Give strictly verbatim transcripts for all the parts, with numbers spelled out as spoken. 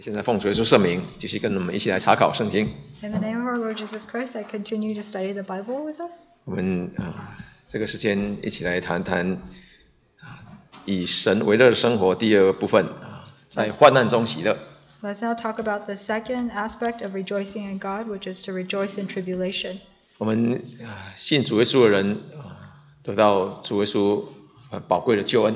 现在奉主耶稣圣名，继续跟我们一起来查考圣经。 In the name of our Lord Jesus Christ, I continue to study the Bible with us. 我们啊，这个时间一起来谈谈啊，以神为乐的生活第二个部分啊，在患难中喜乐。 Let's now talk about the second aspect of rejoicing in God, which is to rejoice in tribulation. 我们啊，信主耶稣的人啊，得到主耶稣啊宝贵的救恩。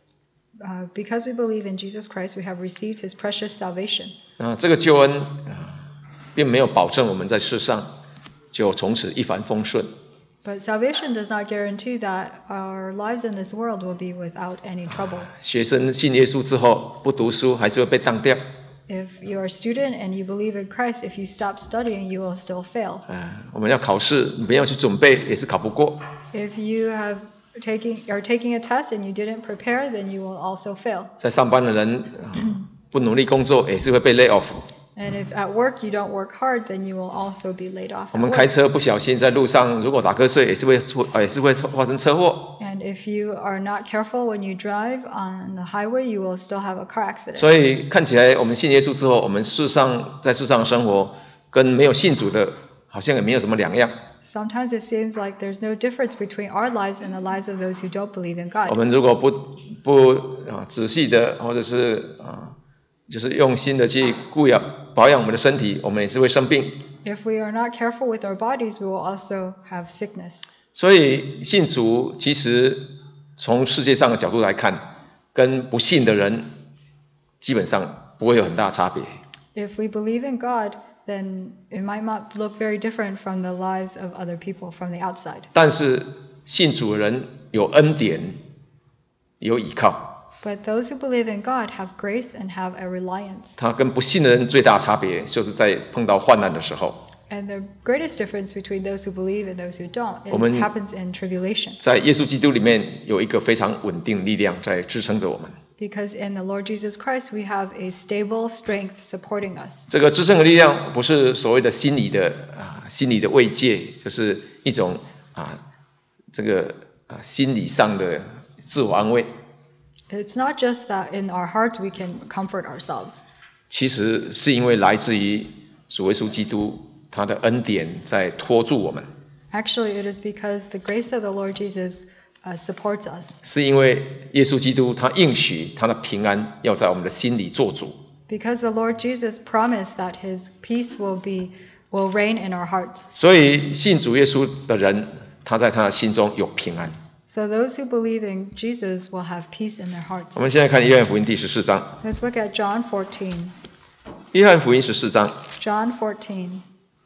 Uh, because we believe in Jesus Christ, we have received His precious salvation. 啊，这个救恩啊，并没有保证我们在世上就从此一帆风顺。 But salvation does not guarantee that our lives in this world will be without any trouble. 学生信耶稣之后不读书，还是会被当掉。 If you're a student and you believe in Christ, if you stop studying, you will still fail. 啊，我们要考试，没有去准备也是考不过。 If you have taking are taking a test and you didn't prepare, then you will also fail. 在上班的人、啊、不努力工作，也是会被 lay off。 And if at work you don't work hard, then you will also be laid off. 我们开车不小心在路上，如果打瞌睡，也是会出，也是会发生车祸。 And if you are not careful when you drive on the highway, you will still have a car accident. 所以看起来，我们信耶稣之后，我们世上在世上生活，跟没有信主的，好像也没有什么两样。 Sometimes it seems like there's no difference between our lives and the lives of those who don't believe in God. 我们如果不不啊仔细的，或者是啊，就是用心的去顾养保养我们的身体，我们也是会生病。 If we are not careful with our bodies, we will also have sickness. 所以信主其实从世界上的角度来看，跟不信的人基本上不会有很大差别。 If we believe in God, then it might not look very different from the lives of other people from the outside. 但是信主的人有恩典，有倚靠。 But those who believe in God have grace and have a reliance. 他跟不信的人最大差别，就是在碰到患难的时候。 And the greatest difference between those who believe and those who don't, it 我们 happens in tribulation. 在耶稣基督里面有一个非常稳定的力量在支撑着我们。 Because in the Lord Jesus Christ, we have a stable strength supporting us. 这个支撑的力量不是所谓的心理的啊，心理的慰藉，就是一种啊，这个啊心理上的自我安慰。 It's not just that in our hearts we can comfort ourselves. 其实是因为来自于主耶稣基督，他的恩典在托住我们。 Actually, it is because the grace of the Lord Jesus uh, supports us. 是因为耶稣基督他应许他的平安要在我们的心里做主。 Because the Lord Jesus promised that His peace will be will reign in our hearts. 所以信主耶稣的人，他在他的心中有平安。 So those who believe in Jesus will have peace in their hearts. 我们现在看约翰福音第十四章。 Let's look at John fourteen. 约翰福音十四章 John fourteen,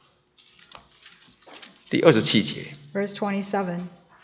第二十七节。 verse twenty-seven.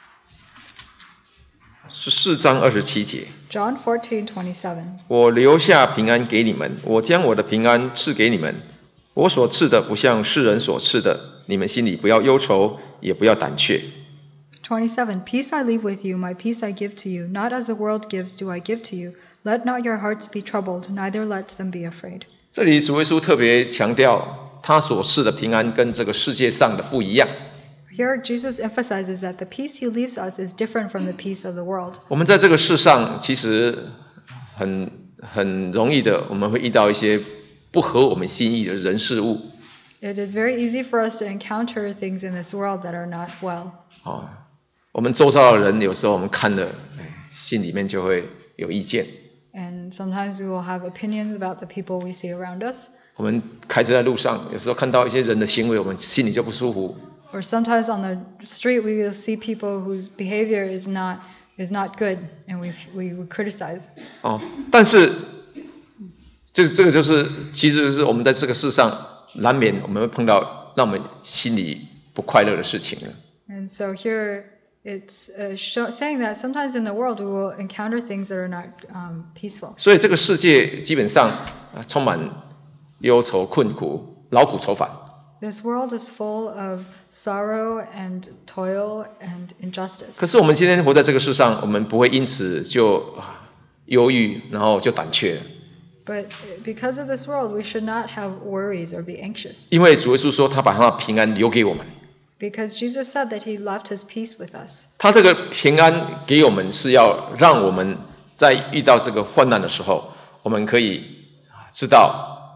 十四章二十七节。 John fourteen, twenty-seven. 我留下平安给你们，我将我的平安赐给你们。我所赐的不像世人所赐的，你们心里不要忧愁，也不要胆怯。 twenty-seven. Peace I leave with you, my peace I give to you. Not as the world gives do I give to you. Let not your hearts be troubled, neither let them be afraid. 这里主耶稣特别强调，他所赐的平安跟这个世界上的不一样。 Here Jesus emphasizes that the peace He leaves us is different from the peace of the world. 我们在这个世上，其实很很容易的，我们会遇到一些不合我们心意的人事物。 It is very easy for us to encounter things in this world that are not well. 哦，我们周遭的人，有时候我们看了，哎，心里面就会有意见。 And sometimes we will have opinions about the people we see around us. 我们开车在路上，有时候看到一些人的行为，我们心里就不舒服。 Or sometimes on the street we will see people whose behavior is not is not good, and we we would criticize. 哦，但是这这个就是，其实是我们在这个世上难免我们会碰到让我们心里不快乐的事情了。 And so here it's uh, show, saying that sometimes in the world we will encounter things that are not um, peaceful. 所以这个世界基本上啊充满忧愁、困苦、劳苦愁烦。 This world is full of sorrow and toil and injustice. 可是我们今天活在这个世上，我们不会因此就啊忧郁，然后就胆怯。 But because of this world, we should not have worries or be anxious. 因为主耶稣说，他把他的平安留给我们。 Because Jesus said that He left His peace with us. 他这个平安给我们，是要让我们在遇到这个患难的时候，我们可以知道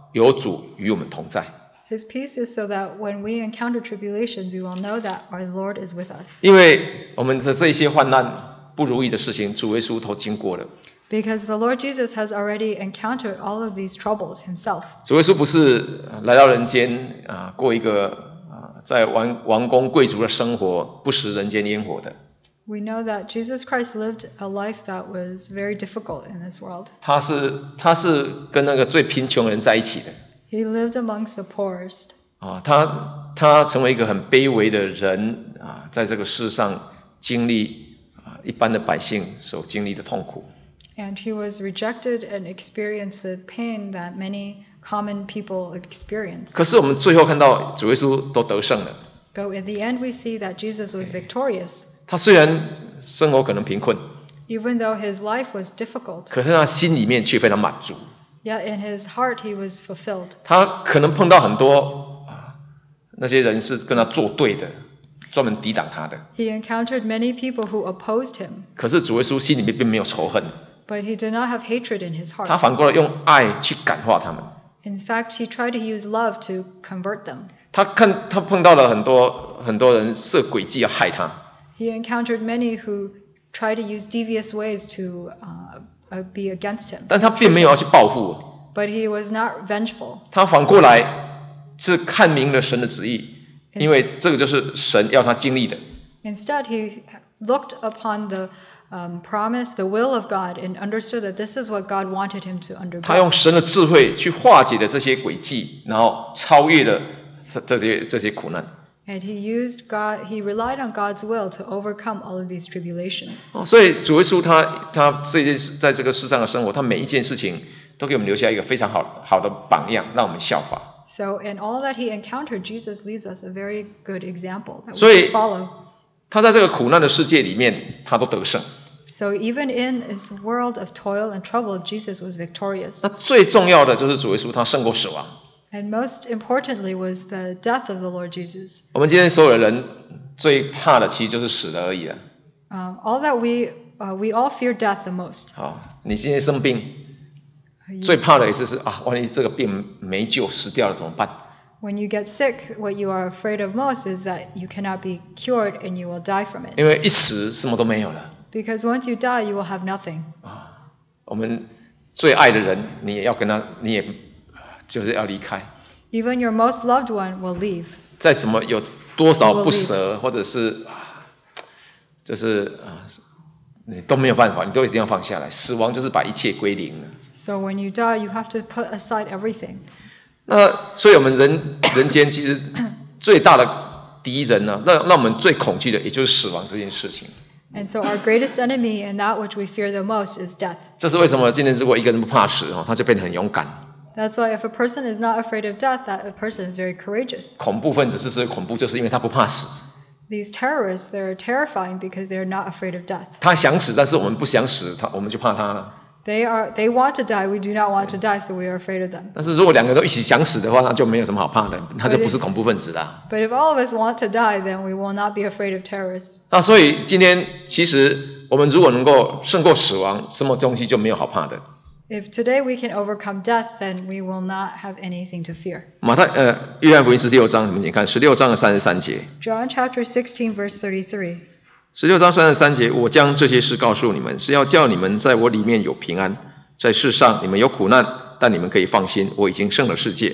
有主与我们同在。 His peace is so that when we encounter tribulations, we will know that our Lord is with us. 因为我们的这些患难不如意的事情，主耶稣都经过了。 Because the Lord Jesus has already encountered all of these troubles himself. 主耶稣不是来到人间啊，过一个啊在王王公贵族的生活，不食人间烟火的。 We know that Jesus Christ lived a life that was very difficult in this world. 他是他是跟那个最贫穷的人在一起的。 He lived amongst the poorest. 啊，他他成为一个很卑微的人啊，在这个世上经历啊一般的百姓所经历的痛苦。 And he was rejected and experienced the pain that many common people experience. 可是我们最后看到主耶稣都得胜了。 But in the end we see that Jesus was victorious. 他虽然生活可能贫困， Even though his life was difficult, 可是他心里面却非常满足。 yet in his heart he was fulfilled. 他可能碰到很多啊那些人是跟他作对的，专门抵挡他的。 He encountered many people who opposed him, 可是主耶稣心里面并没有仇恨， but he did not have hatred in his 他 heart. 反过来用爱去感化他们。 In fact, he tried to use love to convert them. 他看他碰到了很多很多人设诡计要害他， He encountered many who tried to use devious ways to uh, uh, be against him. 但他并没有要去报复， But he was not vengeful. 他反过来是看明了神的旨意，因为这个就是神要他经历的。 Instead, he looked upon the um, promise, the will of God, and understood that this is what God wanted him to 他 undergo. 用神的智慧去化解了这些诡计，然后超越了这些这些苦难。 And he used God, he relied on God's will to overcome all of these tribulations. 哦，所以主耶稣他他这件事在这个世上的生活，他每一件事情都给我们留下一个非常好好的榜样，让我们效法。 So in all that he encountered, Jesus leaves us a very good example that 所 we 以 can follow. 他在这个苦难的世界里面，他都得胜。 So even in this world of toil and trouble, Jesus was victorious. 那最重要的就是主耶稣他胜过死亡。 And most importantly was the death of the Lord Jesus. 我们今天所有的人最怕的其实就是死了而已了。 Um, all that we uh, we all fear death the most. 好，你今天生病， You- 最怕的也是是啊，万一这个病没救死掉了怎么办？ When you get sick, what you are afraid of most is that you cannot be cured and you will die from it. 因为一死什么都没有了 Because once you die, you will have nothing. 啊。我们最爱的人，你也要跟他，你也就是要离开。 Even your most loved one will leave. 再怎么有多少不舍，或者是啊，就是啊，你都没有办法，你都一定要放下来。死亡就是把一切归零了。 So when you die, you have to put aside everything. 那所以我们人人间其实最大的敌人呢，让让我们最恐惧的，也就是死亡这件事情。 And so our greatest enemy and that which we fear the most is death. 这是为什么今天如果一个人不怕死哦，他就变得很勇敢。 That's why if a person is not afraid of death, that a person is very courageous. 恐怖分子之所以恐怖，就是因为他不怕死。 These terrorists, they're terrifying because they're not afraid of death. 他想死，但是我们不想死，他我们就怕他了。 They are they want to die, we do not want to die, so we are afraid of them. 但是如果两个都一起想死的话，那就没有什么好怕的，他就不是恐怖分子啦。 But if all of us want to die, then we will not be afraid of terrorists. 那所以今天其实我们如果能够胜过死亡，什么东西就没有好怕的。 If today we can overcome death, then we will not have anything to fear. 马太呃，约翰福音十六章，你们看十六章的三十三节。 John chapter sixteen, verse thirty-three. 十六章三十三节，我将这些事告诉你们，是要叫你们在我里面有平安。在世上你们有苦难，但你们可以放心，我已经胜了世界。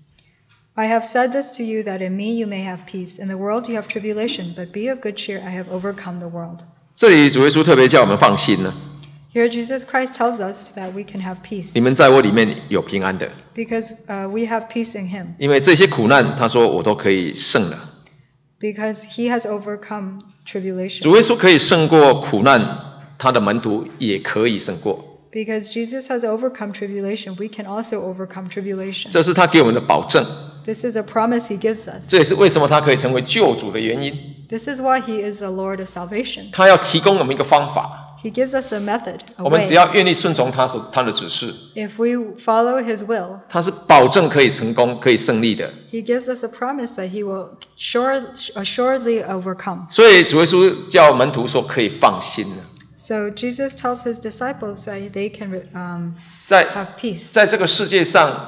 I have said this to you that in me you may have peace. In the world you have tribulation, but be of good cheer, I have overcome the world. 这里主耶稣特别叫我们放心呢， Here Jesus Christ tells us that we can have peace 你们在我里面有平安的， because uh, we have peace in him. 因为这些苦难，他说我都可以胜了。 Because he has overcome tribulation. 主耶稣可以胜过苦难，他的门徒也可以胜过。 Because Jesus has overcome tribulation, we can also overcome tribulation. 这是他给我们的保证， This is a promise he gives us. 这也是为什么他可以成为救主的原因。 This is why he is the Lord of salvation. 他要提供我们一个方法， He gives us a method, a 我们 way. 只要愿意顺从他所他的指示， If we follow his will, 他是保证可以成功、可以胜利的。 he gives us a promise that he will sure, assuredly overcome. 所以主耶稣叫门徒说可以放心了。 So Jesus tells his disciples that they can um, 在 have peace. 在这个世界上，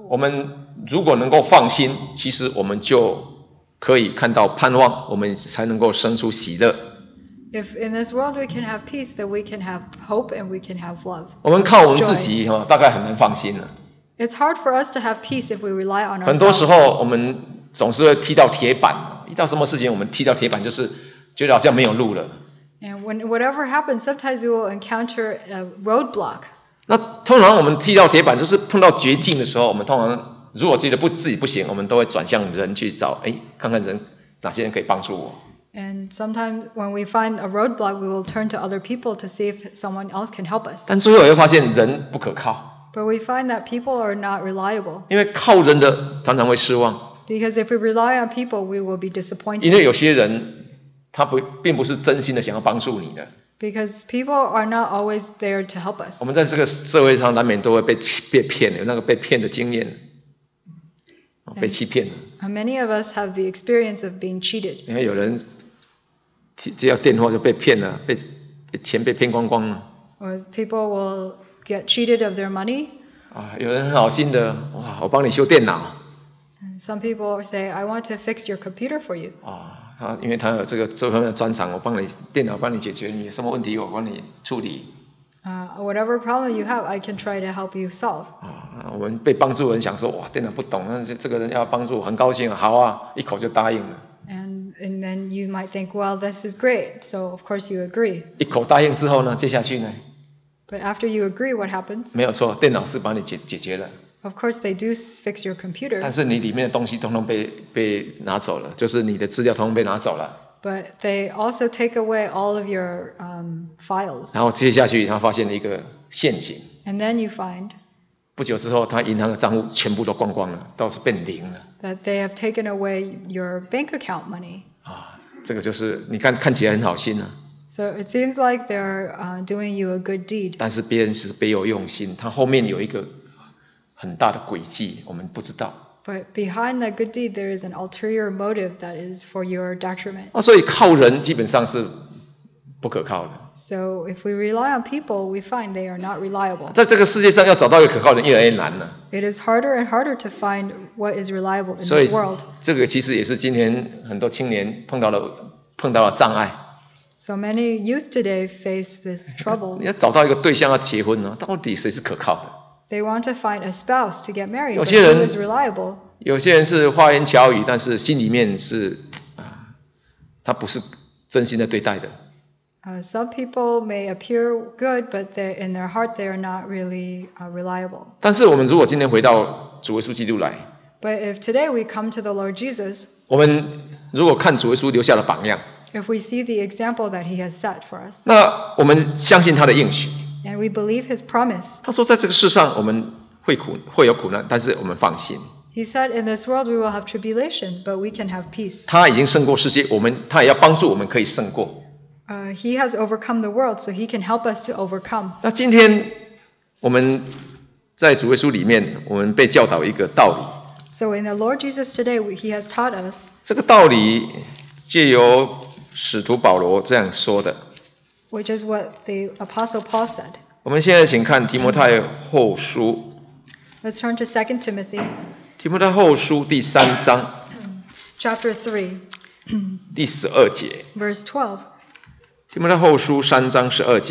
我们如果能够放心，其实我们就可以看到盼望，我们才能够生出喜乐。 If in this world we can have peace, then we can have hope and we can have love. 我们靠我们自己哈，大概很难放心了。 It's hard for us to have peace if we rely on 很多时 ourselves. 候我们总是会踢到铁板，遇到什么事情我们踢到铁板，就是觉得好像没有路了。 And when whatever happens, sometimes we will encounter a roadblock. 那通常我们踢到铁板，就是碰到绝境的时候，我们通常如果觉得不自己不行，我们都会转向人去找，哎，看看人哪些人可以帮助我。 And sometimes when we find a roadblock, we will turn to other people to see if someone else can help us. 但最后也会发现人不可靠， But we find that people are not reliable. 因为靠人的常常会失望， Because if we rely on people, we will be 因 disappointed. 为有些人他不并不是真心的想要帮助你的。 Because people are not always there to help us. 我们在这个社会上难免都会被被骗，有那个被骗的经验，被欺骗。 And many of us have the experience of being cheated. 因为有人接到电话就被骗了，被被钱被骗光光了。 Or people will get cheated of their money. 啊，有人很好心的，哇，我帮你修电脑。 And some people say, I want to fix your computer for you. 啊，他因为他有这个这方面的专长，我帮你电脑帮你解决，你有什么问题我帮你处理。 Uh, whatever problem you have, I can try to help you solve. 啊，我们被帮助的人想说，哇，电脑不懂，那这个人要帮助，很高兴啊，好啊，一口就答应了。 And and then you might think, well, this is great. So of course you agree. 一口答应之后呢，接下去呢， But after you agree, what happens? 没有错，电脑是帮你解解决了， Of course they do fix your 但 computer, 是你里面的东西统统被被拿走了，就是你的资料统统被拿走了。 but they also take away all of your um, files. 然后接下去他发现了一个陷阱， And then you find 不久之后他银行的账户全部都光光了，都是变零了。 that they have taken away your bank account money. 啊，这个就是你看看起来很好心啊， So it seems like they're uh, doing you a good deed. 但是别人是别有用心，他后面有一个很大的诡计，我们不知道。 But behind that good deed, there is an ulterior motive that is for your detriment. 啊，所以靠人基本上是不可靠的。 So if we rely on people, we find they are not reliable. 在这个世界上要找到一个可靠的人越来越难了。 It is harder and harder to find what is reliable in 所以 this world. 这个其实也是今天很多青年碰到了碰到了障碍。 So many youth today face this trouble. 你要找到一个对象要结婚呢，到底谁是可靠的？ They want to find a spouse to get married, 有 but 些人- who is reliable? 有些人是花言巧语，但是心里面是啊，他不是真心的对待的。 Uh, some people may appear good, but they, in their heart they are not really uh, reliable. 但是我们如果今天回到主耶稣基督来， But if today we come to the Lord Jesus, 我们如果看主耶稣留下的榜样， if we see the example that he has set for us, 那我们相信他的应许。 and we believe his promise, 他说，在这个世上我们会苦会有苦难，但是我们放心， he said, in this world we will have tribulation, but we can have peace. 他已经胜过世界，我们他也要帮助我们可以胜过。 Uh, he has overcome the world, so he can help us to overcome. 那今天我们在主耶稣里面，我们被教导一个道理， So in the Lord Jesus today, we, he has taught us, 这个道理借由使徒保罗这样说的。 which is what the Apostle Paul said. 我们现在请看提摩太后书， Let's turn to Second Timothy 提摩太后书第三章 chapter three, 第十二节。 verse twelve. 提摩太后书三章十二节。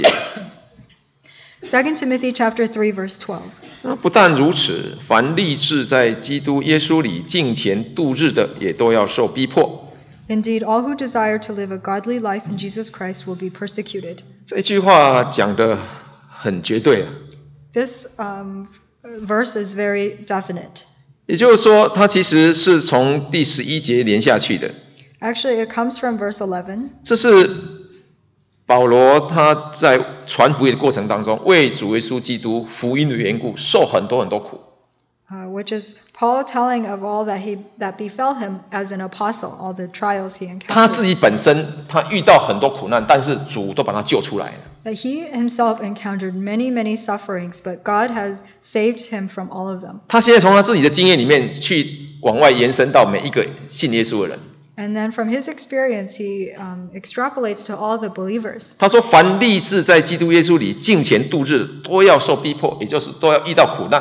Second Timothy chapter three, verse twelve. 那不但如此，凡立志在基督耶稣里敬虔度日的，也都要受逼迫。 Indeed, all who desire to live a godly life in Jesus Christ will be persecuted. 这句话讲得很绝对啊， This um, verse is very definite. 也就是说，它其实是从第十一节连下去的。 Actually, it comes from verse eleven. 这是保罗他在传福音的过程当中，为主耶稣基督福音的缘故，受很多很多苦。 Uh, which is Paul telling of all that he that befell him as an apostle, all the trials he 他自 encountered. 己本身他遇到很多苦难，但是主都把他救出来了。 That he himself encountered many, many sufferings, but God has saved him from all of them. 他现在从他自己的经验里面去往外延伸到每一个信耶稣的人。 And then from his experience, he um, extrapolates to all the believers. 他说：“凡立志在基督耶稣里敬虔度日，都要受逼迫，也就是都要遇到苦难。”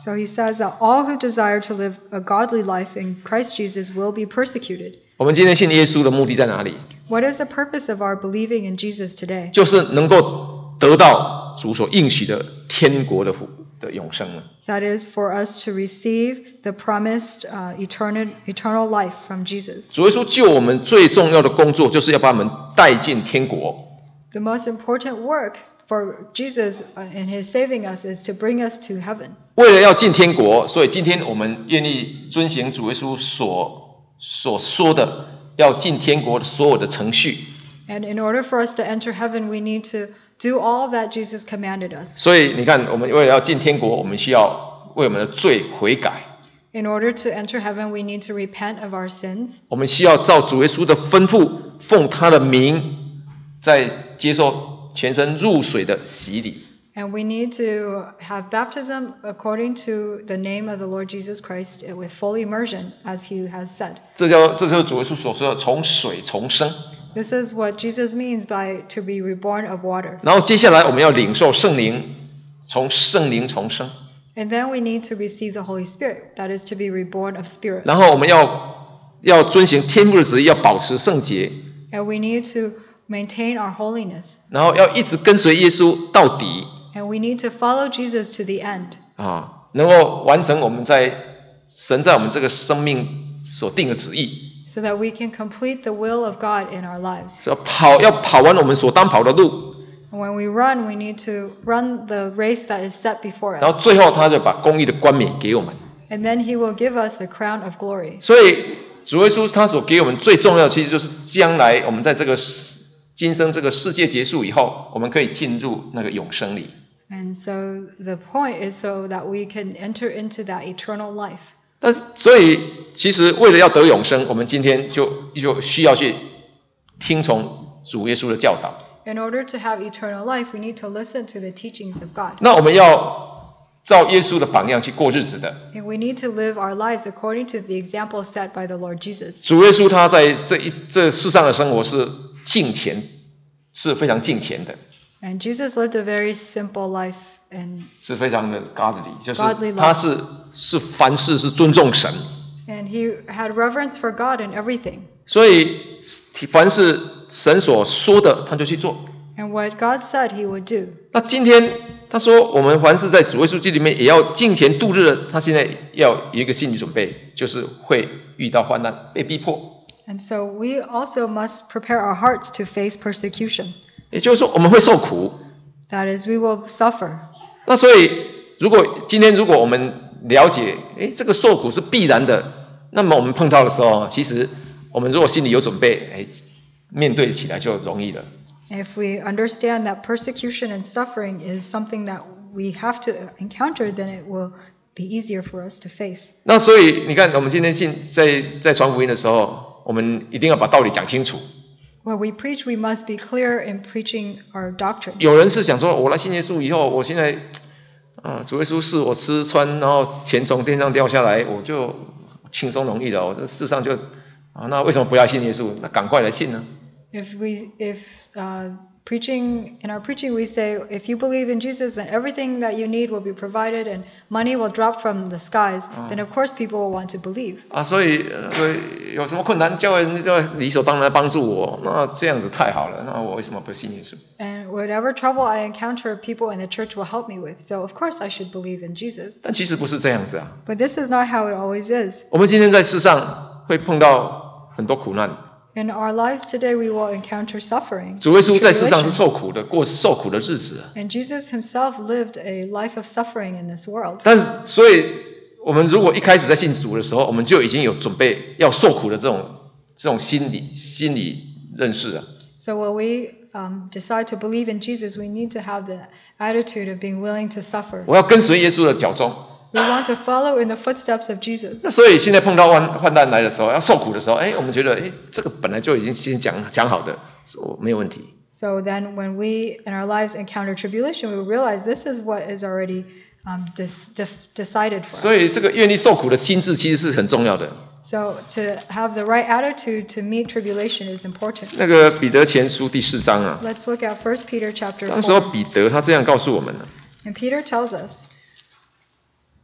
So he says that all who desire to live a godly life in Christ Jesus will be persecuted. 我们今天信耶稣的目的在哪里？ What is the purpose of our believing in Jesus today? 就是能够得到主所应许的天国的福的永生了。 That is for us to receive the promised uh, eternal, eternal life from Jesus. 主耶稣救我们最重要的工作，就是要把我们带进天国。 The most important work for Jesus uh, in his saving us is to bring us to heaven. 为了要进天国，所以今天我们愿意遵行主耶稣所所说的要进天国的所有的程序。 And in order for us to enter heaven, we need to do all that Jesus commanded us. 所以你看，我们为了要进天国，我们需要为我们的罪悔改。 In order to enter heaven, we need to repent of our sins. 我们需要照主耶稣的吩咐，奉他的名，在接受全身入水的洗礼。 And we need to have baptism according to the name of the Lord Jesus Christ with full immersion, as he has said. 这叫这就是主耶稣所说的从水重生。 This is what Jesus means by to be reborn of water. 然后接下来我们要领受圣灵，从圣灵重生。 And then we need to receive the Holy Spirit, that is to be reborn of spirit. 然后我们要要遵行天父的旨意，要保持圣洁。 And we need to maintain our holiness. 然后要一直跟随耶稣到底。 And we need to follow Jesus to the end. 啊，能够完成我们在神在我们这个生命所定的旨意。 So that we can complete the will of God in our lives. 所以跑要跑完我们所当跑的路。 And when we run, we need to run the race that is set before 然 us. 后最后他就把公义的冠冕给我们。 And then he will give us the crown of glory. 所以主耶稣他所给我们最重要的，其实就是将来我们在这个今生这个世界结束以后，我们可以进入那个永生里。 And so the point is so that we can enter into that eternal life. 但是，所以其实为了要得永生，我们今天就就需要去听从主耶稣的教导。 In order to have eternal life, we need to listen to the teachings of God. 那我们要照耶稣的榜样去过日子的。 And we need to live our lives according to the example set by the Lord Jesus. 主耶稣他在这一这世上的生活是敬虔，是非常敬虔的。 And Jesus lived a very simple life, and 是非常的 godly， 就是 Godly life. 他是是凡事是尊重神， and he had reverence for God in everything. 所以凡是神所说的，他就去做。 And what God said he would do. 那今天他说，我们凡是在主耶稣基督里面也要敬虔度日的，他现在要有一个心理准备，就是会遇到患难，被逼迫。 And so we also must prepare our hearts to face persecution. 也就是说，我们会受苦。 That is, we will suffer. 那所以，如果今天如果我们了解，诶，这个受苦是必然的，那么我们碰到的时候，其实我们如果心里有准备，诶，面对起来就容易了。 If we understand that persecution and suffering is something that we have to encounter, then it will be easier for us to face. 那所以你看，我们今天信在在传福音的时候，我们一定要把道理讲清楚。 When we preach, we must be clear in preaching our doctrine. 有人是想说，我来信耶稣以后，我现在啊，主耶稣是我吃穿，然后钱从天上掉下来，我就轻松容易了。我这世上就啊，那为什么不要信耶稣？那赶快来信呢？ If we, if uh, preaching in our preaching we say, if you believe in Jesus, then everything that you need will be provided, and money will drop from the skies. Then of course people will want to believe. 啊，所以所以有什么困难，教会人就理所当然帮助我，那这样子太好了。那我为什么不信耶稣？ And whatever trouble I encounter, people in the church will help me with. So of course I should believe in Jesus. 但其实不是这样子啊。 But this is not how it always is. 我们今天在世上会碰到很多苦难。 In our lives today, we will encounter suffering. 主耶稣在世上是受苦的，过受苦的日子。 And Jesus himself lived a life of suffering in this world. 但是，所以我们如果一开始在信主的时候，我们就已经有准备要受苦的这种这种心理心理认识了。 So when we um, decide to believe in Jesus, we need to have the attitude of being willing to suffer. 我要跟随耶稣的脚踪。 We want to follow in the footsteps of Jesus. 那所以现在碰到患患难来的时候，要受苦的时候，哎，我们觉得，哎，这个本来就已经先讲讲好的，说没有问题。 So then when we in our lives encounter tribulation, we will realize this is what is already um, dis- def- decided for us. 所以这个愿意受苦的心智其实是很重要的。 So to have the right attitude to meet tribulation is important. 那个彼得前书第四章啊， Let's look at First Peter chapter 当时候 four. 彼得他这样告诉我们了。 And Peter tells us,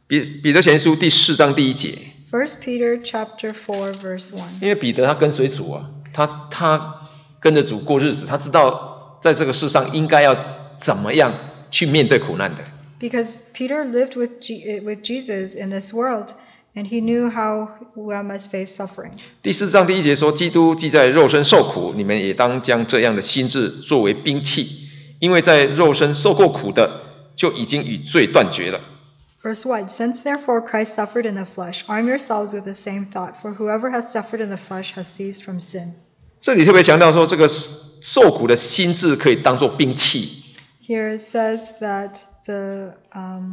彼彼得前书第四章第一节。 First Peter chapter four verse one. 因为彼得他跟随主啊，他他跟着主过日子，他知道在这个世上应该要怎么样去面对苦难的。 Because Peter lived with G- with Jesus in this world, and he knew how one must face suffering. 第四章第一节说，基督既在肉身受苦，你们也当将这样的心志作为兵器，因为在肉身受过苦的，就已经与罪断绝了。 Verse one, Since therefore Christ suffered in the flesh, arm yourselves with the same thought, for whoever has suffered in the flesh has ceased from sin. 这里特别强调说，这个受苦的心志可以当作兵器。 Here it says that the um,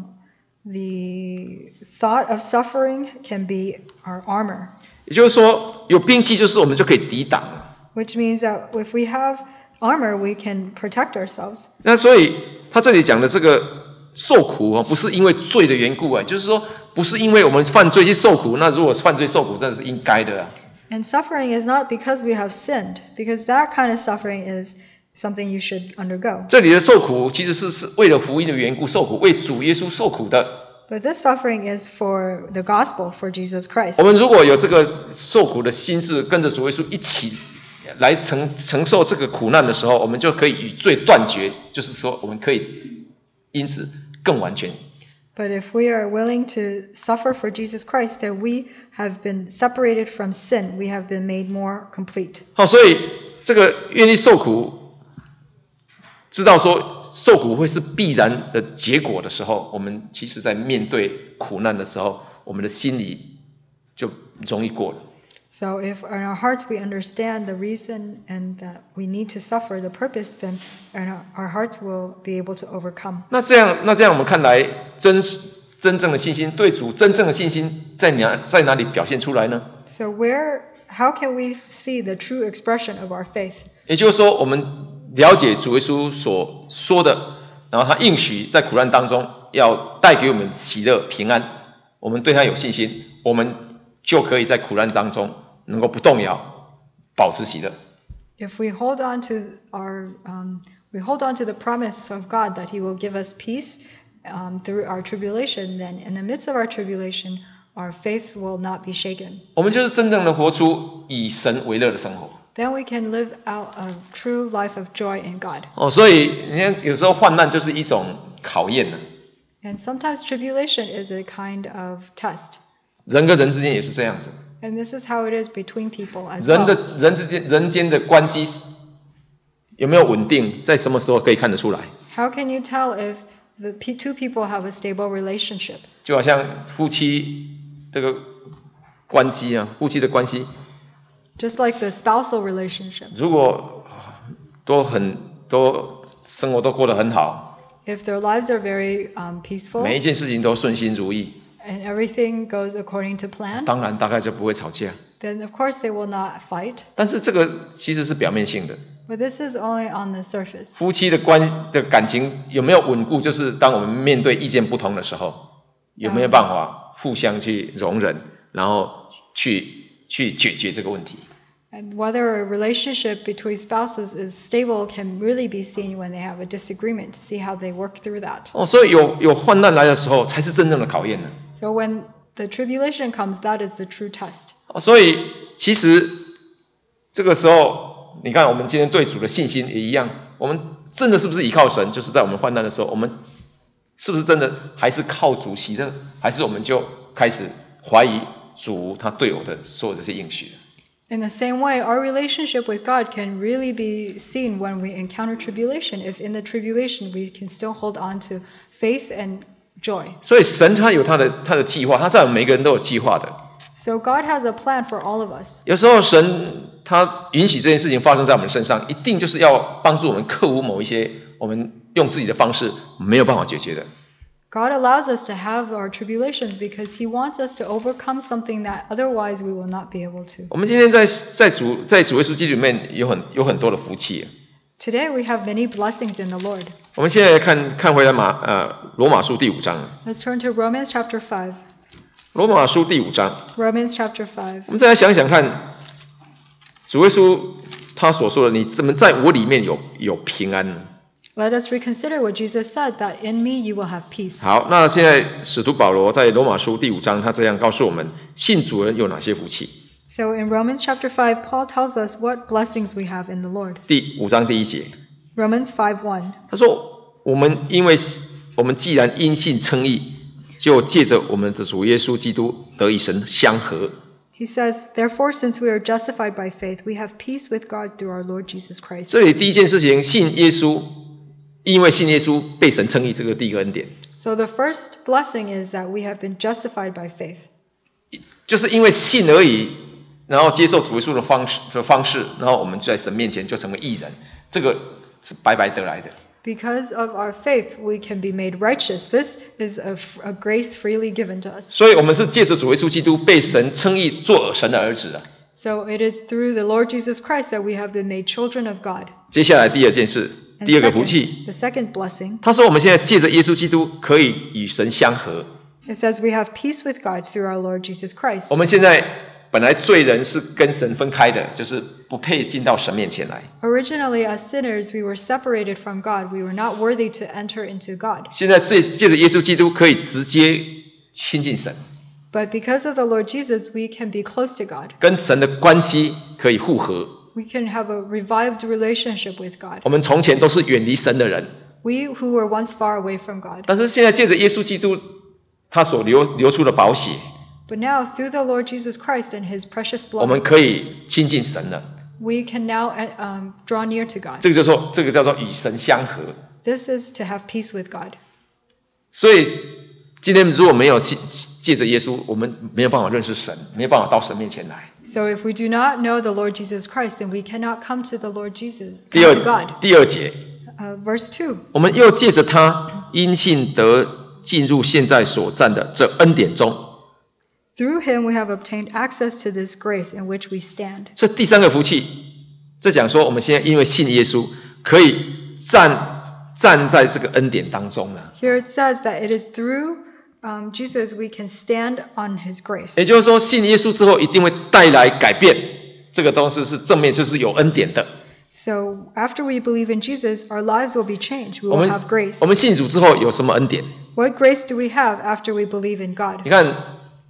the thought of suffering can be our armor. 也就是说，有兵器就是我们就可以抵挡了。 Which means that if we have armor, we can protect ourselves. 那所以他这里讲的这个受苦啊，不是因为罪的缘故啊，就是说不是因为我们犯罪去受苦。那如果犯罪受苦，真的是应该的啊。 And suffering is not because we have sinned, because that kind of suffering is something you should undergo. 这里的受苦其实是是为了福音的缘故受苦，为主耶稣受苦的。 But this suffering is for the gospel, for Jesus Christ. 我们如果有这个受苦的心志，跟着主耶稣一起来承承受这个苦难的时候，我们就可以与罪断绝，就是说我们可以因此更完全。 But if we are willing to suffer for Jesus Christ, then we have been separated from sin. We have been made more complete. 好，所以这个愿意受苦，知道说受苦会是必然的结果的时候，我们其实在面对苦难的时候，我们的心里就容易过了。 So if in our hearts we understand the reason and that we need to suffer the purpose, then our, our hearts will be able to overcome. 那这样，那这样我们看来，真真正的信心，对主真正的信心在哪在哪里表现出来呢？ So where, how can we see the true expression of our faith? 也就是说，我们了解主耶稣所说的，然后他应许在苦难当中要带给我们喜乐平安，我们对他有信心，我们就可以在苦难当中能够不动摇，保持喜乐。 If we hold on to our, um, we hold on to the promise of God that He will give us peace um, through our tribulation, then in the midst of our tribulation, our faith will not be shaken. 我们就是真正的活出以神为乐的生活。 Then we can live out a true life of joy in God. 哦，所以你看，有时候患难就是一种考验呢。 And sometimes tribulation is a kind of test. 人跟人之间也是这样子。 And this is how it is between people as 人的 well. 人之间人间的关系有没有稳定，在什么时候可以看得出来？ How can you tell if the p- two people have a stable relationship? 就好像夫妻这个关系啊，夫妻的关系， Just like the spousal relationship. 如果都很都生活都过得很好， If their lives are very um, peaceful 每一件事情都顺心如意， and everything goes according to plan, 当然大概就不会吵架。 then of course they will not fight. 但是这个其实是表面性的， But this is only on the surface. 夫妻的关的感情有没有稳固，就是当我们面对意见不同的时候，有没有办法互相去容忍，然后去去解决这个问题。 And whether a relationship between spouses is stable can really be seen when they have a disagreement, to see how they work through that. 哦，所以有有患难来的时候，才是真正的考验呢。 So when the tribulation comes, that is the true test. 哦，所以其实这个时候，你看我们今天对主的信心也一样，我们真的是不是依靠神？就是在我们患难的时候，我们是不是真的还是靠主喜乐，还是我们就开始怀疑主他对我的所有这些应许？ In the same way, our relationship with God can really be seen when we encounter tribulation. If in the tribulation we can still hold on to faith and joy. 所以神他有他的他的计划，他在我们每个人都有计划的。 So God has a plan for all of us. 有时候神他允许这件事情发生在我们身上，一定就是要帮助我们克服某一些我们用自己的方式没有办法解决的。 God allows us to have our tribulations because He wants us to overcome something that otherwise we will not be able to. 我们今天在在主在主耶稣基督里面有很有很多的福气。 Today we have many blessings in the Lord. 我们现在看看回来马呃罗马书第五章， Let's turn to Romans chapter five. 罗马书第五章， Romans chapter five. 我们再来想想看，主耶稣他所说的，你怎么在我里面有有平安呢？ Let us reconsider what Jesus said, that in me you will have peace. 好，那现在使徒保罗在罗马书第五章，他这样告诉我们，信主人有哪些福气。 So in Romans chapter five, Paul tells us what blessings we have in the Lord. 第五章第一节， Romans five one. 他说：“我们因为我们既然因信称义，就借着我们的主耶稣基督得以神相合。” He says, "Therefore, since we are justified by faith, we have peace with God through our Lord Jesus Christ." 这里第一件事情，信耶稣，因为信耶稣被神称义，这个第一个恩典， So the first blessing is that we have been justified by faith. 就是因为信而已，然后接受主耶稣的方式的方式，然后我们就在神面前就成为义人，这个是白白得来的。 Because of our faith, we can be made righteous. This is a, a grace freely given to us. 所以我们是借着主耶稣基督被神称义，做神的儿子啊。 So it is through the Lord Jesus Christ that we have been made children of God. 接下来第二件事， And 第二个福 second, 气， the second blessing, 他说我们现在借着耶稣基督可以与神相合。 it says we have peace with God through our Lord Jesus Christ. 我们现在本来罪人是跟神分开的，就是不配进到神面前来。 Originally, as sinners, we were separated from God. We were not worthy to enter into God. 现在借借着耶稣基督可以直接亲近神， But because of the Lord Jesus, we can be close to God. 跟神的关系可以复合。 We can have a revived relationship with God. 我们从前都是远离神的人， We who were once far away from God. 但是现在借着耶稣基督他所流流出的宝血， But now, through the Lord Jesus Christ and His precious 我们 blood, 可以亲近神了。 we can now uh, um, draw near to God. 这个就说，这个叫做与神相合。 This is to have peace with God. 所以今天如果没有借借着耶稣，我们没有办法认识神，没有办法到神面前来。 So if we do not know the Lord Jesus Christ, then we cannot come to the Lord Jesus, 第 come to God. 二第二节， Uh, verse two. 我们又借着他因信得进入现在所占的这恩典中。 Through Him we have obtained access to this grace in which we stand. 这第三个福气，这讲说我们现在因为信耶稣，可以站站在这个恩典当中了。 Here it says that it is through um, Jesus we can stand on His grace. 也就是说，信耶稣之后一定会带来改变，这个东西是正面，就是有恩典的。 So after we believe in Jesus, our lives will be changed. We 我 will 们 have grace. 我们信主之后有什么恩典？ What grace do we have after we believe in God? 你看，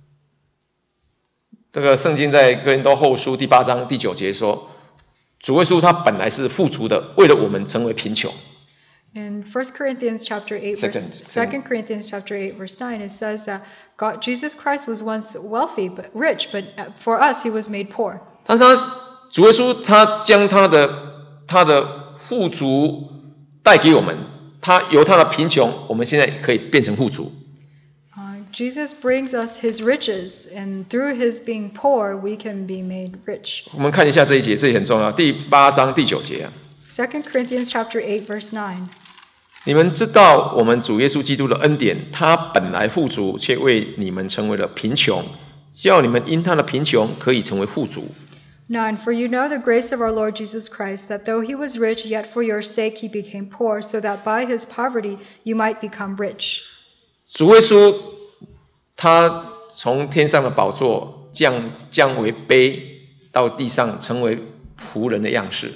这个圣经在哥林多后书第八章第九节说，主耶稣他本来是富足的，为了我们成为贫穷。 In First Corinthians chapter eight, verse, Second- Second Corinthians chapter eight, verse nine, it says that God, Jesus Christ was once wealthy, but rich, but for us He was made poor. 但是他主耶稣他将他的他的富足带给我们，他由他的贫穷，我们现在可以变成富足。 Uh, Jesus brings us His riches, and through His being poor, we can be made rich. 我们看一下这一节，这里很重要，第八章第九节啊。 Second Corinthians chapter eight, verse nine. 你们知道我们主耶稣基督的恩典，他本来富足，却为你们成为了贫穷，叫你们因他的贫穷可以成为富足。 Nine, for you know the grace of our Lord Jesus Christ, that though He was rich, yet for your sake He became poor, so that by His poverty you might become rich. 主耶稣他从天上的宝座降降为卑，到地上成为仆人的样式。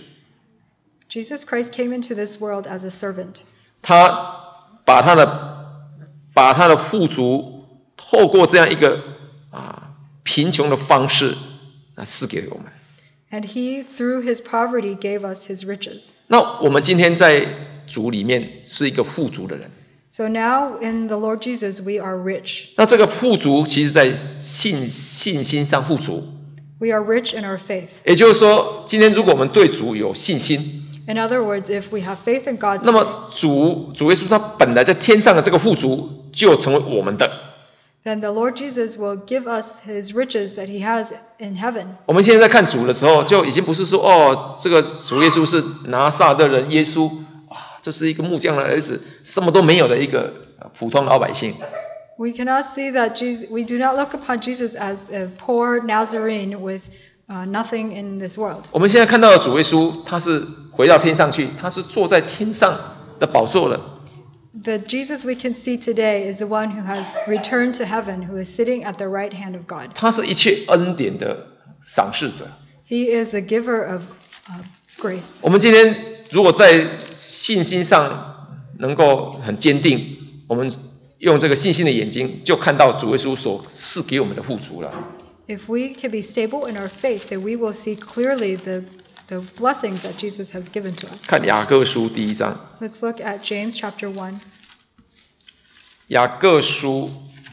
Jesus Christ came into this world as a servant. 他把他的把他的富足，透过这样一个啊贫穷的方式啊赐给我们。 And He, through His poverty, gave us His riches. 那我们今天在主里面是一个富足的人。 So now in the Lord Jesus we are rich. 那这个富足，其实在信信心上富足。 We are rich in our faith. 也就是说，今天如果我们对主有信心， In other words, if we have faith in God, 那么主主耶稣他本来在天上的这个富足，就成为我们的。 then the Lord Jesus will give us His riches that He has in heaven. 我们现在在看主的时候，就已经不是说哦，这个主耶稣是拿撒勒人耶稣，哇，这是一个木匠的儿子，什么都没有的一个普通老百姓。 We cannot see that Jesus, we do not look upon Jesus as a poor Nazarene with uh, nothing in this world. 我们现在看到的主耶稣，他是回到天上去，他是坐在天上的宝座了。 The Jesus we can see today is the one who has returned to heaven, who is sitting at the right hand of God. 他是一切恩典的赏赐者。 He is the giver of uh, grace. 我们今天如果在信心上能够很坚定，我们用这个信心的眼睛就看到主耶稣所赐给我们的富足了。 If we can be stable in our faith, then we will see clearly the the blessings that Jesus has given to us. 看雅各书第一章。 Let's look at James chapter one. 雅各书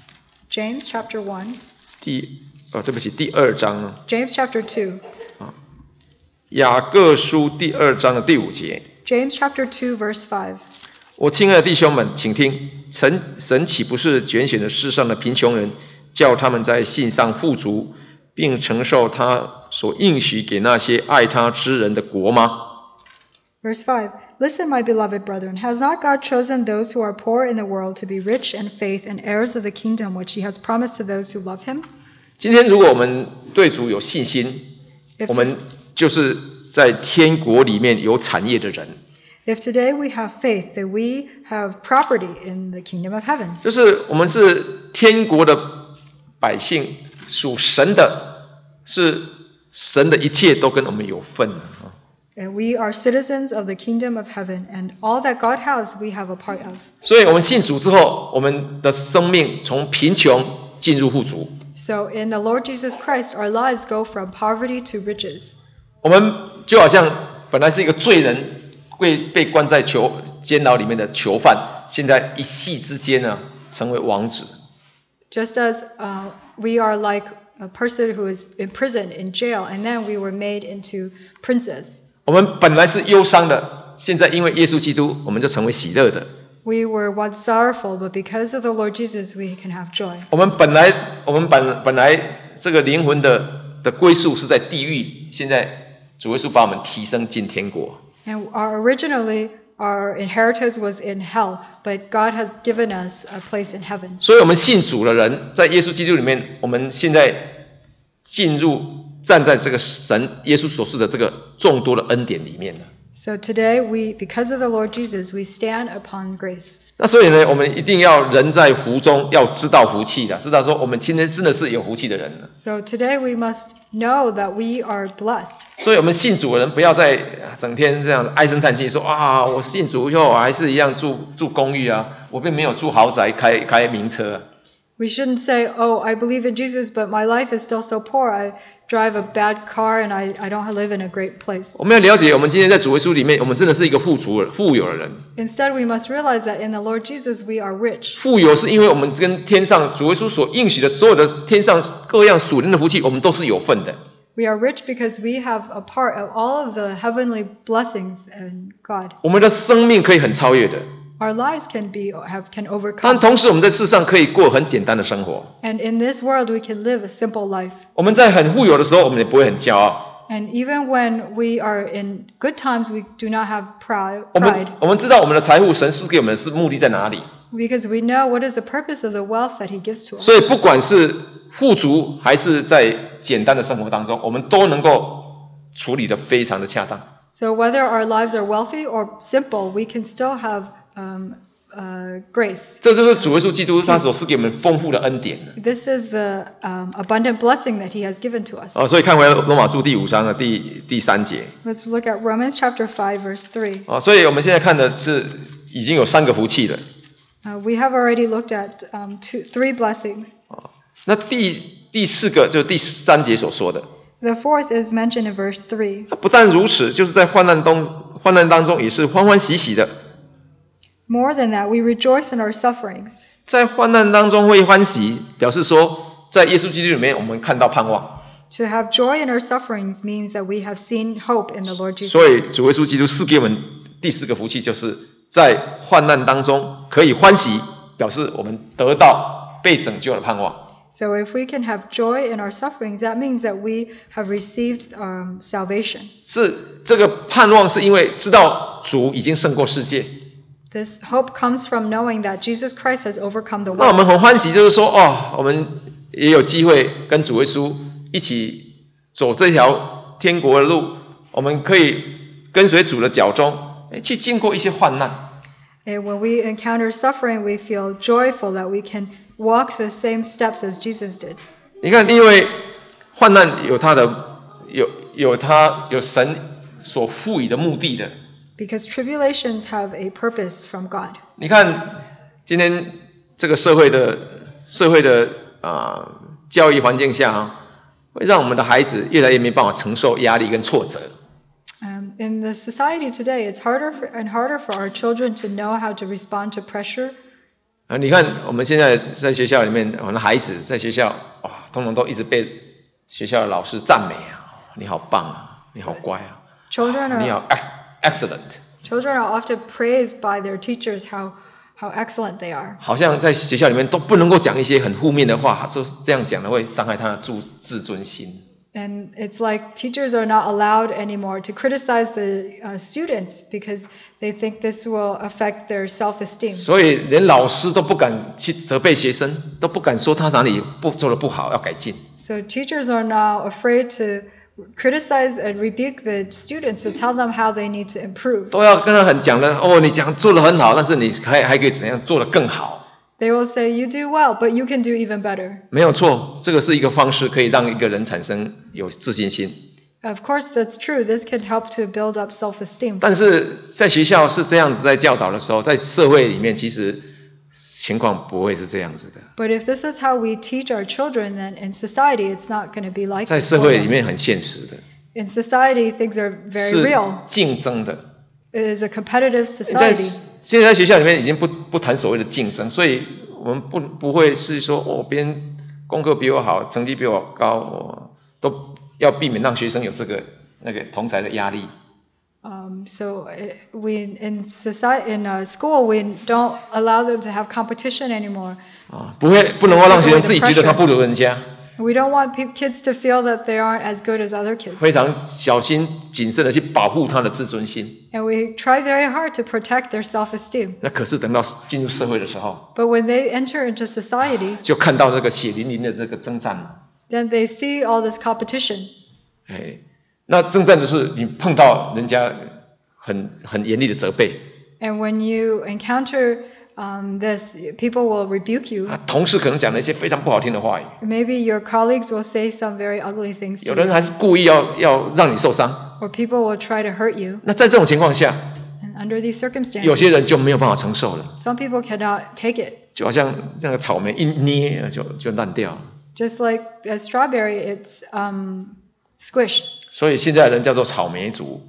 James chapter one. 第哦，对不起，第二章啊。 James chapter two. 啊，雅各书第二章的第五节。 James chapter two verse five. 我亲爱的弟兄们，请听，神神岂不是拣选了世上的贫穷人，叫他们在信上富足，并承受他所应许给那些爱他之人的国吗？ Verse five. Listen, my beloved brethren, has not God chosen those who are poor in the world to be rich in faith and heirs of the kingdom which he has promised to those who love him? 今天如果我们对主有信心， If, 我们就是在天国里面有产业的人。 if today we have faith, that we have property in the kingdom of heaven. 就是我们是天国的百姓，属神的，是神的一切都跟我们有份。 And we are citizens of the kingdom of heaven, and all that God has, we have a part of. 所以我们信主之后，我们的生命从贫穷进入富足。 So in the Lord Jesus Christ, our lives go from poverty to riches. 我们就好像本来是一个罪人，被被关在囚监牢里面的囚犯，现在一夕之间呢，成为王子。 Just as uh, we are like a person who is imprisoned in jail, and then we were made into princes. 我们本来是忧伤的，现在因为耶稣基督，我们就成为喜乐的。 We were once sorrowful, but because of the Lord Jesus, we can have joy. 我们本来我们本本来这个灵魂的的归宿是在地狱，现在主耶稣把我们提升进天国。 And our, originally, our inheritance was in hell, but God has given us a place in heaven. 所以，我们信主的人，在耶稣基督里面，我们现在进入站在这个神耶稣所赐的这个众多的恩典里面了。 So today, we, because of the Lord Jesus, we stand upon grace. 那所以呢，我们一定要人在福中，要知道福气的，知道说我们今天真的是有福气的人了。 So today, we must know that we are blessed. 所以我们信主的人不要再整天这样唉声叹气说啊，我信主以后还是一样住住公寓啊，我并没有住豪宅，开开名车啊。 We shouldn't say, oh, I believe in Jesus, but my life is still so poor. I drive a bad car and I, I don't live in a great place. 我们要了解，我们今天在主耶稣里面，我们真的是一个富足的、富有的人。 Instead, we must realize that in the Lord Jesus, we are rich. 富有是因为我们跟天上主耶稣所应许的所有的天上各样属灵的福气，我们都是有份的。 We are rich because we have a part of all of the heavenly blessings in God. 我们的生命可以很超越的， Our lives can be have can 但 overcome. 同时我们在世上可以过很简单的生活。 And in this world, we can live a simple life. 我们在很富有的时候，我们也不会很骄傲。 And even when we are in good times, we do not have pride. 我 pride 们我们知道我们的财富，神赐给我们的是目的在哪里。 Because we know what is the purpose of the wealth that He gives to us. 所以不管是富足还是在简单的生活当中，我们都能够处理得非常的恰当。 So whether our lives are wealthy or simple, we can still have um, uh, grace. 这就是主耶稣基督他所赐给我们丰富的恩典。 This is the um, abundant blessing that He has given to us. 哦，所以看回来罗马书第五章的第第三节。 Let's look at Romans chapter five, verse three. 哦，所以我们现在看的是已经有三个福气了。 Uh, we have already looked at um, two, three blessings. 哦，那第第四个就是第三节所说的。 The fourth is mentioned in verse three. 不但如此，就是在患难中患难当中也是欢欢喜喜的。 More than that, we rejoice in our sufferings. 在患难当中会欢喜，表示说在耶稣基督里面我们看到盼望。 To have joy in our sufferings means that we have seen hope in the Lord Jesus. 所以主耶稣基督赐给我们第四个福气，就是在患难当中可以欢喜，表示我们得到被拯救的盼望。 So if we can have joy in our sufferings, that means that we have received um, salvation. 是这个盼望，是因为知道主已经胜过世界。 This hope comes from knowing that Jesus Christ has overcome the 那我 world. 们很欢喜，就是说，哦，我们也有机会跟主耶稣一起走这条天国的路，我们可以跟随主的脚中，去经过一些患难。 And when we encounter suffering, we feel joyful that we can walk the same steps as Jesus did. 你看，因为患难有它的有有它有神所赋予的目的的， Because tribulations have a purpose from God. 你看今天这个社会的社会的啊、呃、教育环境下啊，会让我们的孩子越来越没办法承受压力跟挫折。 Um, in the society today, it's harder for, and harder for our children to know how to respond to pressure. 啊，你看我们现在在学校里面，我们的孩子在学校哇、哦，通常都一直被学校的老师赞美啊，你好棒啊，你好乖啊， Children are 你好 excellent。 Children are often praised by their teachers how how excellent they are. 好像在学校里面都不能够讲一些很负面的话，说这样讲的会伤害他的自自尊心。 And it's like teachers are not allowed anymore to criticize the uh, students because they think this will affect their self-esteem. 所以连老师都不敢去责备学生，都不敢说他哪里不做得不好，要改进。 So teachers are now afraid to criticize and rebuke the students to tell them how they need to improve. 都要跟他很讲的哦，你讲做得很好，但是你还还可以怎样做得更好。 They will say, you do well, but you can do even better. 没有错，这个是一个方式，可以让一个人产生有自信心。 Of course, that's true. This can help to build up self-esteem. 但是在学校是这样子在教导的时候，在社会里面其实情况不会是这样子的。 But if this is how we teach our children, then in society it's not going to be like 在 this. 社会里面很现实的， In society, things are very 是 real. 竞争的。 It is a competitive 在 society. 现在在学校里面已经不不谈所谓的竞争，所以我们不不会是说哦，别人功课比我好，成绩比我高，我都要避免让学生有这个那个同侪的压力。 Um, so uh, we in society in uh, school we don't allow them to have competition anymore. 啊，不会不能够让学生自己觉得他不如人家。 We don't want pe- kids to feel that they aren't as good as other kids. 非常小心谨慎的去保护他的自尊心。 And we try very hard to protect their self-esteem. 那可是等到进入社会的时候， But when they enter into society, 就看到这个血淋淋的这个征战了。 then they see all this competition. 哎，那征战就是你碰到人家很很严厉的责备， And when you encounter um, this, people will rebuke you. 啊，同事可能讲了一些非常不好听的话语， Maybe your colleagues will say some very ugly things 有 to 的人 you. 还是故意要要让你受伤。 Or people will try to hurt you. 那在这种情况下， And under these 有 circumstances, 些人就没有办法承受了， some people cannot take it. 就好像这个草莓一捏就就烂掉了。 Just like a strawberry, it's um, squished. 所以现在的人叫做草莓族。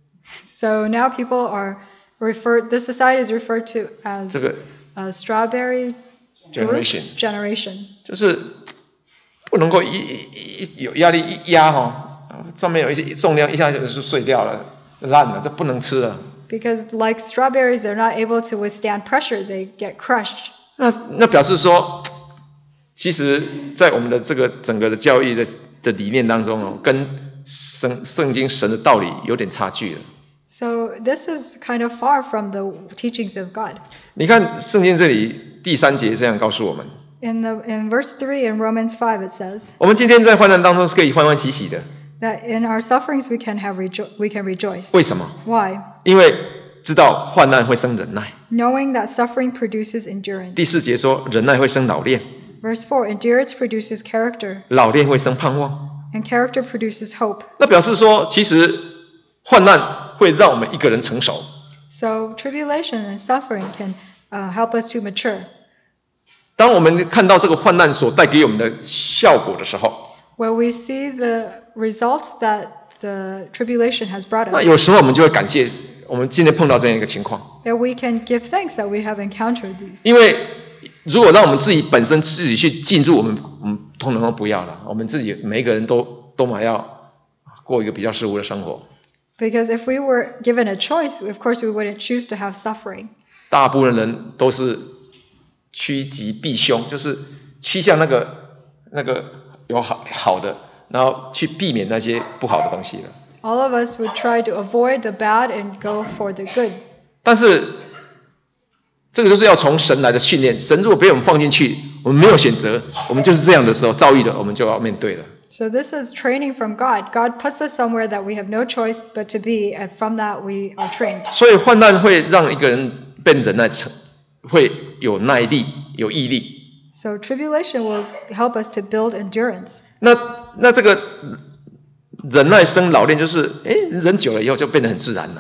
So now people are referred, this society is referred to as 这个 a strawberry group generation generation. 就是不能够一一一有压力一压哈，上面有一些重量一下就碎掉了，烂了，这不能吃了。 Because like strawberries, they're not able to withstand pressure. They get crushed. 那那表示说，其实，在我们的这个整个的教育的的理念当中哦，跟圣圣经神的道理有点差距了。 So this is kind of far from the teachings of God. 你看圣经这里第三节这样告诉我们： In the in verse three in Romans five, it says 我们今天在患难当中是可以欢欢喜喜的。 that in our sufferings we can have rejo- we can rejoice. 为什么？ Why? 因为知道患难会生忍耐。 Knowing that suffering produces endurance. 第四节说，忍耐会生老练， Verse four, endurance produces character, 老练会生盼望。 and character produces hope. 那表示说，其实患难会让我们一个人成熟。 So tribulation and suffering can uh, help us to mature. 当我们看到这个患难所带给我们的效果的时候， When we see the results that the tribulation has brought 那 us, 有时候我们就会感谢我们今天碰到这样一个情况， that we can give thanks that we have encountered these. 因为如果让我们自己本身自己去进入，我们我们通常都不要了，我们自己每一个人都都嘛要过一个比较舒服的生活。 Because if we were given a choice, of course we wouldn't choose to have suffering. 大部分人都是趋吉避凶，就是趋向那个那个有好好的，然后去避免那些不好的东西了。 All of us would try to avoid the bad and go for the good. 但是这个就是要从神来的训练，神如果被我们放进去，我们没有选择，我们就是这样的时候遭遇了，我们就要面对了。 So this is training from God. God puts us somewhere that we have no choice but to be, and from that we are trained. 所以患难会让一个人变忍耐，会有耐力、有毅力。 So tribulation will help us to build endurance. 那那这个忍耐生老练，就是哎，人久了以后就变得很自然了。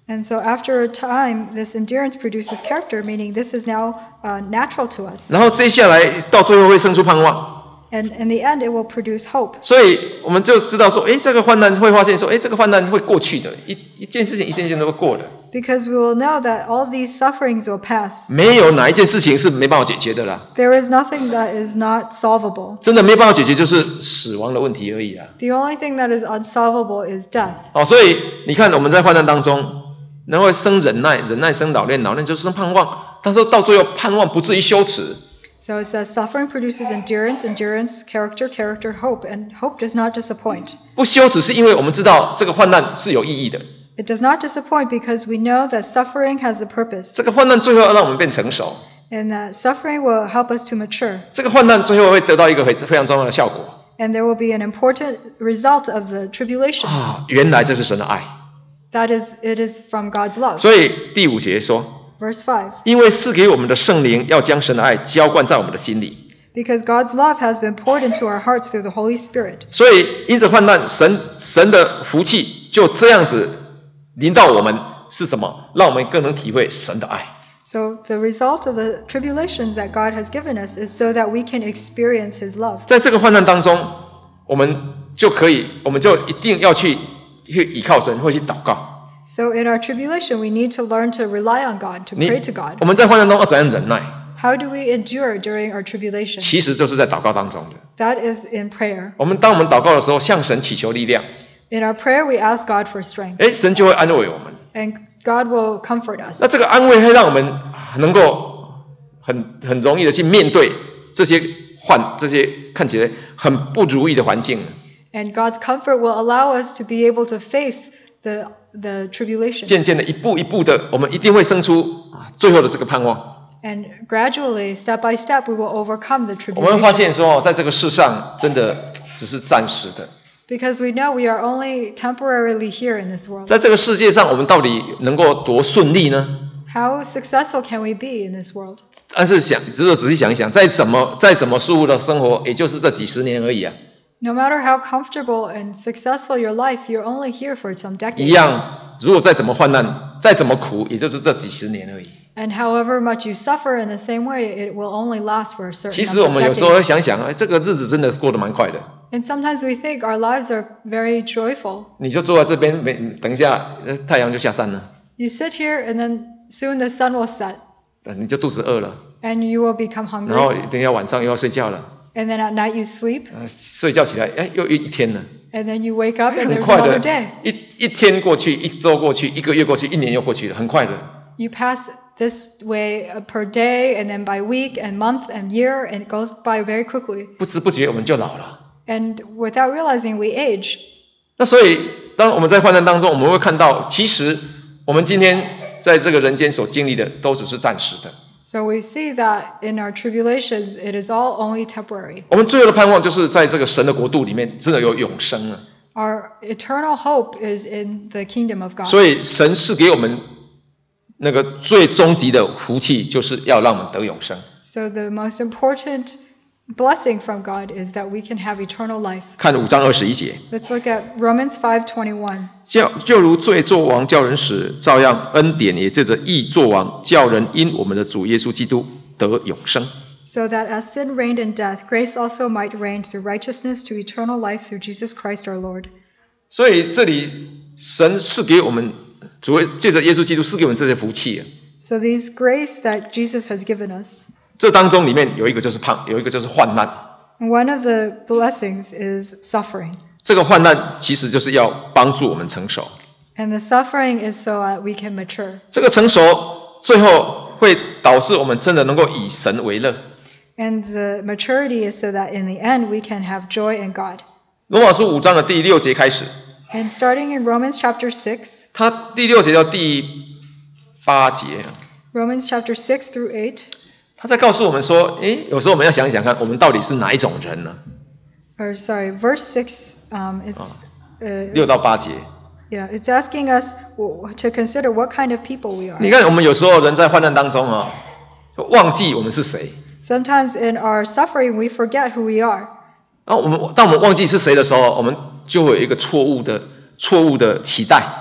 And so after a time, this endurance produces character, meaning this is now uh, natural to us. 然后接下来到最后会生出盼望。 And in the end, it will produce hope. 所以我们就知道说，诶，这个患难会发现说，诶，这个患难会过去的，一一件事情一件一件都会过的。 Because we will know that all these sufferings will pass. 没有哪一件事情是没办法解决的啦。 There is nothing that is not solvable. 真的没办法解决，就是死亡的问题而已啊。 The only thing that is unsolvable is death. 哦，所以你看我们在患难当中，然后生忍耐，忍耐生老练，老练就生盼望。但是到最后盼望不至于羞耻。 So it says suffering produces endurance, endurance, character, character, hope, and hope does not disappoint. 不羞耻是因为我们知道这个患难是有意义的。 It does not disappoint because we know that suffering has a purpose. 这个患难最后要让我们变成熟。 And that suffering will help us to mature. 这个患难最后会得到一个非常重要的效果。 And there will be an important result of the tribulation. 啊，原来这是神的爱。 That is, it is from God's love. 所以第五节说。 Verse five. 因为赐给我们的圣灵要将神的爱浇灌在我们的心里。 Because God's love has been poured into our hearts through the Holy Spirit. 所以因着患难，神神的福气就这样子临到我们，是什么？让我们更能体会神的爱。 So the result of the tribulations that God has given us is so that we can experience His love. 在这个患难当中，我们就可以，我们就一定要去去倚靠神，或去祷告。 So in our tribulation, we need to learn to rely on God, to pray to God. 我们在患难中要怎样忍耐？ How do we endure during our tribulation? 其实就是在祷告当中的。 That is in prayer. 我们当我们祷告的时候，向神祈求力量。 In our prayer, we ask God for strength. 诶，神就会安慰我们。 And God will comfort us. 那这个安慰会让我们能够很很容易的去面对这些患这些看起来很不如意的环境。 And God's comfort will allow us to be able to face the the tribulation. 渐渐的，一步一步的，我们一定会生出最后的这个盼望。 And gradually, step by step, we will overcome the 我们会发 tribulation. 现说，在这个世上真的只是暂时的。 Because we know we are only temporarily here in this world. 在这个世界上，我们到底能够多顺利呢？ How successful can we be in this world? 但是想，只有仔细想一想，再怎么再怎么舒服的生活，也就是这几十年而已啊。 No matter how comfortable and successful your life, you're only here for some 一 decades. 样，如果再怎么患难，再怎么苦，也就是这几十年而已。 And however much you suffer in the same way, it will only last for a certain 其实 number 我 of 们有时候会 decades. 想想，哎，这个日子真的过得蛮快的。 And sometimes we think our lives are very joyful. 你就坐在这边，没等一下，呃太阳就下山了， You sit here and then soon the sun will set 呃你就肚子饿了， and you will become 然后 hungry. 等一下晚上又要睡觉了， And then at night you sleep 呃，睡觉起来，哎，又一一天了， and then you wake up and 很 there's 快 another 的 day.， 一一天过去，一周过去，一个月过去，一年又过去了，很快的。 You pass this way uh, per day and then by week and month and year and it goes by very quickly. 不知不觉我们就老了。 And without realizing we age. 那所以，当我们在患难当中，我们会看到，其实我们今天在这个人间所经历的，都只是暂时的。 So we see that in our tribulations, it is all only temporary. 我们最后的盼望，就是在这个神的国度里面，真的有永生了。 Our eternal hope is in the kingdom of God. 所以，神是给我们那个最终极的福气，就是要让我们得永生。 So the most important blessing from God is that we can have eternal life. 看五章二十一节， Let's look at Romans five twenty-one. 就就如罪作王叫人死，照样恩典也借着义作王，叫人因我们的主耶稣基督得永生。 So that as sin reigned in death, grace also might reign through righteousness to eternal life through Jesus Christ our Lord. 所以这里神是给我们主借着耶稣基督是给我们这些福气啊。 So these grace that Jesus has given us. 这当中里面有一个就是胖，有一个就是患难。 And one of the blessings is suffering. 这个患难其实就是要帮助我们成熟。 And the suffering is so that we can mature. 这个成熟最后会导致我们真的能够以神为乐。 And the maturity is so that in the end we can have joy in God. 罗马书五章的第六节开始， And starting in Romans chapter six, 它第六节到第八节， Romans chapter six through eight, 他在告诉我们说，诶，有时候我们要想一想看，我们到底是哪一种人呢？ or sorry, verse six, um, it's, uh, 六到八节， yeah, it's asking us w- to consider what kind of people we are. 你看，我们有时候人在患难当中啊，就忘记我们是谁。 Sometimes in our suffering we forget who we are. 然后我们当我们忘记是谁的时候，我们就会有一个错误的错误的期待。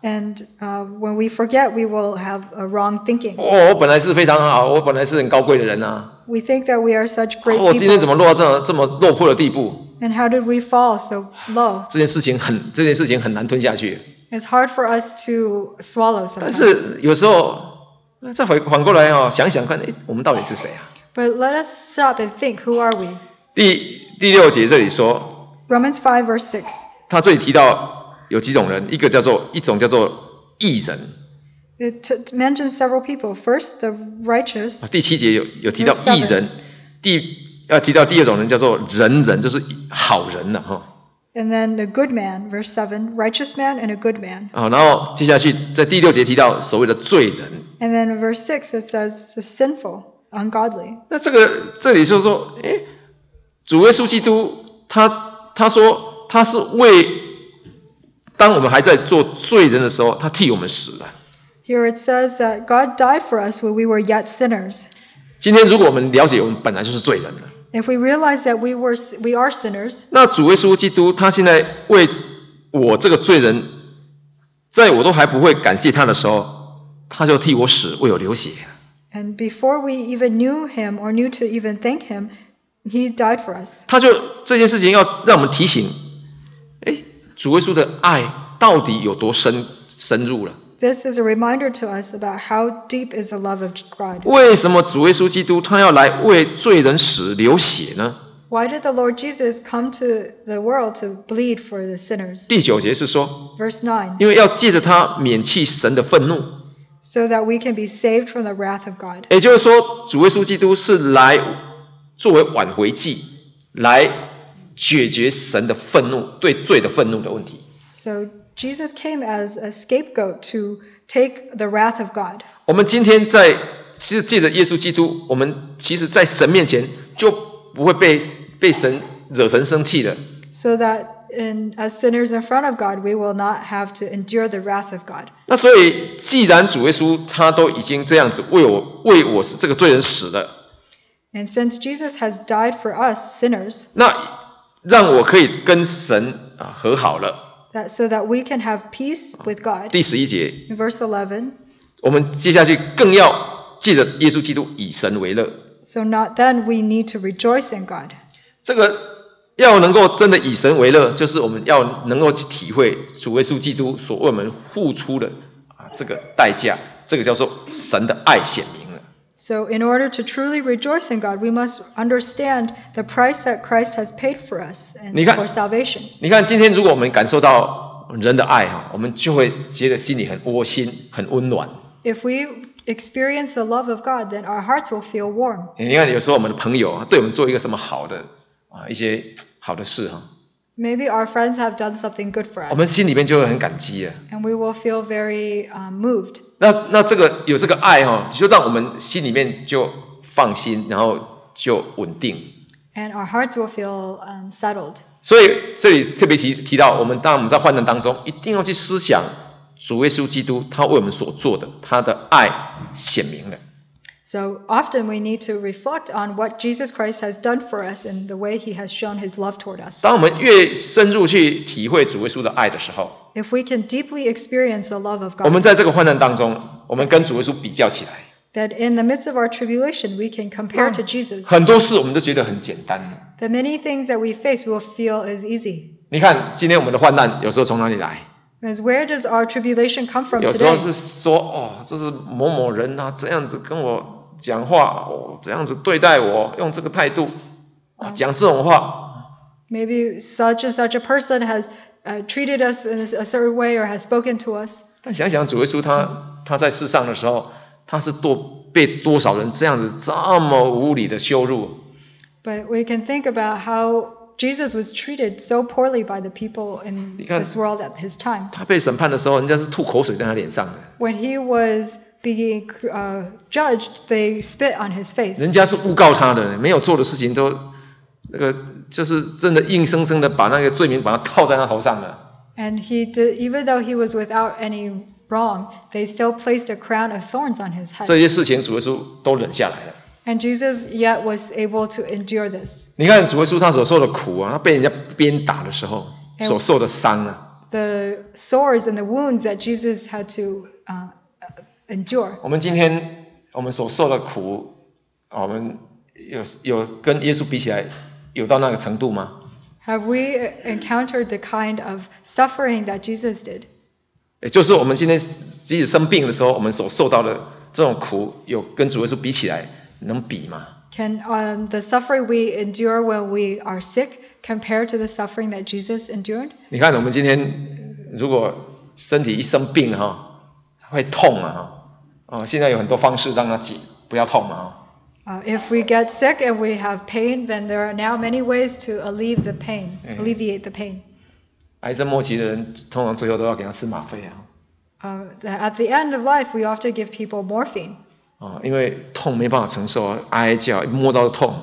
And uh, when we forget, we will have a wrong thinking. 哦，我本来是非常好，我本来是很高贵的人啊， We think that we are such 哦 great 我今天怎 people. 么落到这么这么落魄的地步？ And how did we fall so low? 这件事情很这件事情很难吞下去。 It's hard for us to swallow 但 sometimes. 是有时候再反反过来哦，想想看，诶，我们到底是谁啊？ But let us stop and think, who are we? 第第六节这里说， Romans five verse six. 他这里提到有几种人，一个叫做一种叫做义人， It t- mentions several people. First, the righteous. 啊第七节有有提到 Verse seven 义人，第要提到第二种人叫做仁人，就是好人了哈。 And then the good man, verse seven, righteous man and a good man. 啊，然后接下去在第六节提到所谓的罪人， And then in verse six it says the sinful, ungodly. 那这个这里就是说，诶，主耶稣基督他他说他是为当我们还在做罪人的时候，他替我们死了。 Here it says that God died for us when we were yet sinners. 今天如果我们了解我们本来就是罪人了， If we realize that we were we are sinners, 那主耶稣基督他现在为我这个罪人，在我都还不会感谢他的时候，他就替我死，为我流血。 and before we even knew him or knew to even thank him, he died for us. 他就这件事情要让我们提醒，诶，主耶稣的爱到底有多深深入了？ This is a reminder to us about how deep is the love of God. 为什么主耶稣基督他要来为罪人死流血呢？ Why did the Lord Jesus come to the world to bleed for the sinners? 第九节是说， Verse nine, 因为要借着他免去神的愤怒， so that we can be saved from the wrath of God. 也就是说，主耶稣基督是来作为挽回祭，来解决神的愤怒对罪的愤怒的问题。 So Jesus came as a scapegoat to take the wrath of God. 我们今天在其实借着耶稣基督，我们其实在神面前就不会被被神惹神生气的。 So that in, as sinners in front of God, we will not have to endure the wrath of God. 那所以，既然主耶稣他都已经这样子为我为我是这个罪人死了， And since Jesus has died for us, sinners, 那让我可以跟神啊和好了。 that so that we can have peace with God. 第十一节， In verse eleven, 我们接下去更要借着耶稣基督以神为乐。 so not then we need to rejoice in God. 这个要能够真的以神为乐，就是我们要能够去体会主耶稣基督所为我们付出的啊这个代价，这个叫做神的爱显明了。 So in order to truly rejoice in God, we must understand the price that Christ has paid for us and 你看， for salvation. 你看，今天如果我们感受到人的爱哈，我们就会觉得心里很窝心、很温暖。 If we experience the love of God, then our hearts will feel warm. 你看，有时候我们的朋友啊，对我们做一个什么好的啊一些好的事哈， Maybe our friends have done something good for 我 us, 们心里面就会很感激啊。 and we will feel very um, moved. 那那这个有这个爱哈，就让我们心里面就放心，然后就稳定。 And our hearts will feel um, settled. 所以这里特别提提到，我们当我们在患难当中，一定要去思想主耶稣基督他为我们所做的，他的爱显明了。 So often we need to reflect on what Jesus Christ has done for us and the way he has shown his love toward us. 当我们越深入去体会主耶稣的爱的时候， If we can deeply experience the love of 我们 God, 在这个患难当中，我们跟主耶稣比较起来， that in the midst of our tribulation we can compare to Jesus. 很多事我们都觉得很简单。 The many things that we face will feel as easy. 你看，今天我们的患难有时候从哪里来？ Because where does our tribulation come from 有时候 today? 是说，哦，这是某某人啊，这样子跟我讲话，哦，这样子对待我，用这个态度，啊，讲这种话。 Maybe such and such a person has uh, treated us in a certain way or has spoken to us. 但想想主耶稣他他在世上的时候，他是多被多少人这样子这么无理的羞辱。 But we can think about how Jesus was treated so poorly by the people in 你看， this world at his time. 他被审判的时候，人家是吐口水在他脸上的， When he was being uh, judged, they spit on his face. 人家是诬告他的，没有做的事情都那个就是真的硬生生的把那个罪名把他套在他头上了。 And he did, even though he was without any wrong, they still placed a crown of thorns on his head. 这些事情主耶稣都忍下来了。 And Jesus yet was able to endure this. 你看主耶稣他所受的苦啊，他被人家鞭打的时候哎所受的伤啊， the sores and the wounds that Jesus had to uh, endure. 我们今天我们所受的苦，我们有有跟耶稣比起来，有到那个程度吗？ Have we encountered the kind of suffering that Jesus did? 也就是我们今天即使生病的时候，我们所受到的这种苦，有跟主耶稣比起来，能比吗？ Can um, the suffering we endure when we are sick compare to the suffering that Jesus endured? 你看，我们今天如果身体一生病哈，会痛啊哈，哦，现在有很多方式让它解，不要痛嘛。 Uh, if we get sick and we have pain, then there are now many ways to alleviate the pain, alleviate the pain. 癌症末期的人，通常最后都要给他吃吗啡啊。 Uh, at the end of life, we often give people morphine. 啊，因为痛没办法承受啊，哀哀叫，一摸到痛。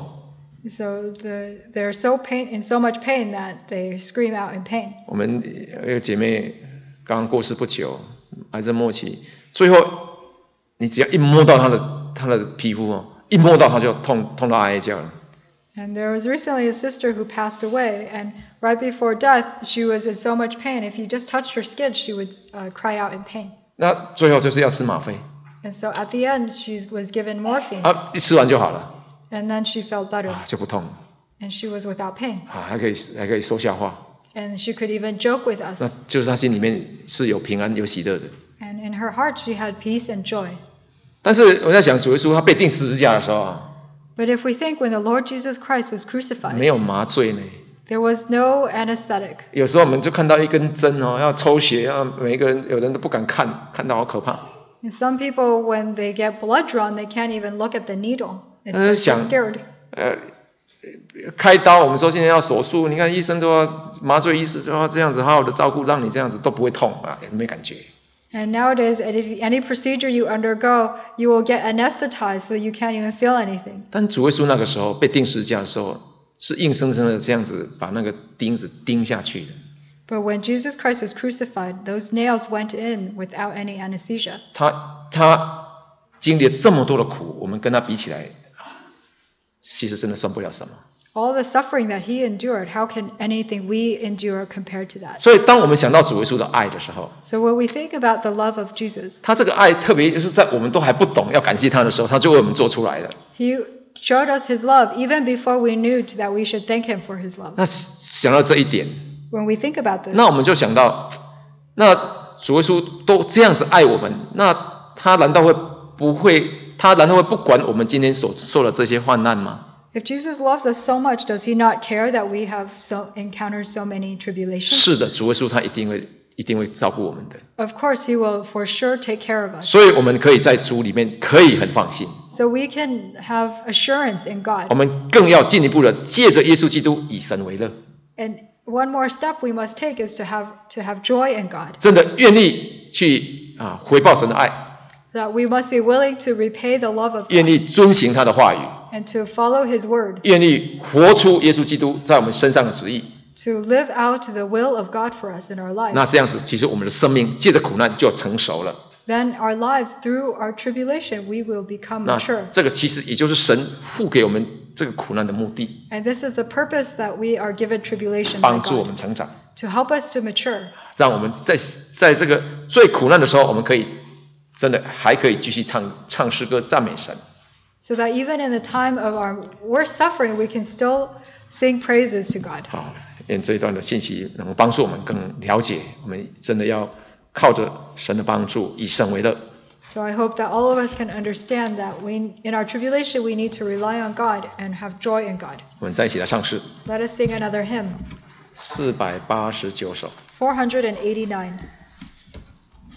So the, they're so pain in so much pain that they scream out in pain. 我们有个姐妹刚刚过世不久，癌症末期，最后你只要一摸到她的她的皮肤哦，一摸到她就痛痛到哀哀叫了。 And there was recently a sister who passed away, and right before death, she was in so much pain. If you just touched her skin, she would uh, cry out in pain. 那最后就是要吃吗啡 And so at the end, she was given morphine, 啊，一吃完就好了 and then she felt better, 啊，就不痛 and she was without pain. 啊，还可以还可以说笑话， And she could even joke with us. 那就是她心里面是有平安有喜乐的。 And in her heart, she had peace and joy. 但是我在想，主耶稣他被钉十字架的时候啊， But if we think when the Lord Jesus Christ was 没 crucified, 有麻醉呢。 there was no anesthetic. 有时候我们就看到一根针哦，要抽血，要每一个人有人都不敢看，看到好可怕。 And some people, when they get blood drawn, they can't even look at the needle. It's 但是 they're 想 scared. 呃，开刀，我们说现在要手术，你看医生都要麻醉医师都要这样子好好的照顾，让你这样子都不会痛啊，也没感觉。 And nowadays, and if any procedure you undergo, you will get anesthetized so you can't even feel anything. 但主耶稣那个时候被钉十字架的时候，是硬生生的这样子把那个钉子钉下去的。 But when Jesus Christ was crucified, those nails went in without any anesthesia. 他他经历了这么多的苦，我们跟他比起来，其实真的算不了什么。 All the suffering that he endured, how can anything we endure compare to that? 所以，当我们想到主耶稣的爱的时候， So when we think about the love of Jesus, 他这个爱特别就是在我们都还不懂要感激他的时候，他就为我们做出来了。 he showed us his love even before we knew that we should thank him for his love. 那想到这一点， When we think about this, 那我们就想到，那主耶稣都这样子爱我们，那他难道会不会？他难道会不管我们今天所受的这些患难吗？ if Jesus loves us so much, does he not care that we have so encountered so many tribulations? 是的，主耶稣他一定会一定会照顾我们的， Of course, he will for sure take care of us. 所以我们可以在主里面可以很放心。 So we can have assurance in 我 God. 们更要进一步的借着耶稣基督以神为乐， And one more step we must take is to have to have joy in God. 真的愿意去啊回报神的爱， That we must be willing to repay the love of 愿 God 意遵行他的话语， and to follow his word, 愿意活出耶稣基督在我们身上的旨意。 to live out the will of God for us in our 那 lives. 这样子，其实我们的生命借着苦难就成熟了。 Then our lives, through our tribulation, we will become 那 mature. 这个其实也就是神付给我们这个苦难的目的， And this is the purpose that we are given tribulation by 帮助我 God, 们成长， to help us to mature, 让我们在在这个最苦难的时候，我们可以真的还可以继续唱唱诗歌赞美神。 so that even in the time of our worst suffering, we can still sing praises to God. 好，愿这一段的信息能够帮助我们更了解，我们真的要靠着神的帮助，以神为乐。 So I hope that all of us can understand that we, in our tribulation, we need to rely on God and have joy in God. 我们再一起来唱诗， Let us sing another hymn, 四百八十九首。 four hundred eighty-nine.